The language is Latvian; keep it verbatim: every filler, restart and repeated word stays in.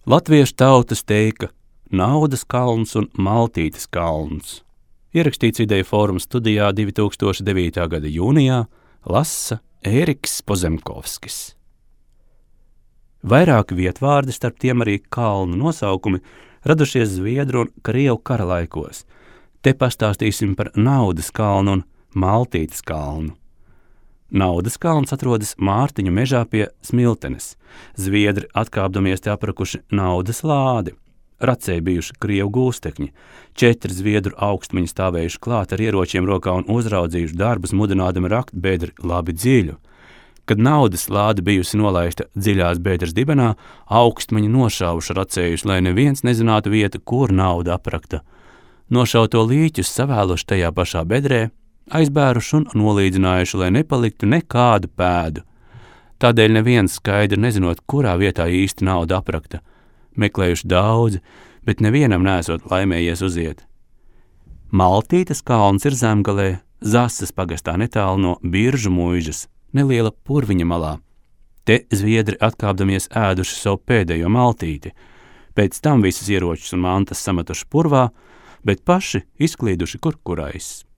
Latviešu tautas teika Naudas kalns un Maltītes kalns. Ierakstīts Ideju fóruma studijā divi tūkstoši devītā gada jūnijā, lasa Ēriks Pozemkovskis. Vairāki vietvārdi, starp tiem arī kalnu nosaukumi, radušies Zviedru un Krievu kara laikos. Te pastāstīsim par Naudas kalnu un Maltītes kalnu. Naudas kalns atrodas Mārtiņu mežā pie Smiltenes. Zviedri atkāpdamies te aprakuši Naudas lādi. Racei bijuši Krievu gūstekņi. Četri zviedru augstmaņi stāvējuši klāt ar ieročiem rokā un uzraudzījuši darbus, mudinādami rakt bedri labi dziļu. Kad Naudas lāde bijusi nolaista dziļās bedres dibenā, augstmaņi nošāvuši racējus, lai neviens nezinātu vietu, kur nauda aprakta. Nošauto līķus savēluši tajā pašā bedrē, aizbēruši un nolīdzinājuši, lai nepaliktu nekādu pēdu. Tādēļ neviens skaidri nezinot, kurā vietā īsti nauda aprakta. Meklējuši daudzi, bet nevienam nesot laimējies uziet. Maltītes kalns ir Zemgalē, Zasas pagastā netālu no Biržu muižas, neliela purviņa malā. Te zviedri atkāpdamies ēduši savu pēdējo maltīti. Pēc tam visas ieročus un mantas sametuši purvā, bet paši izklīduši kur kurais.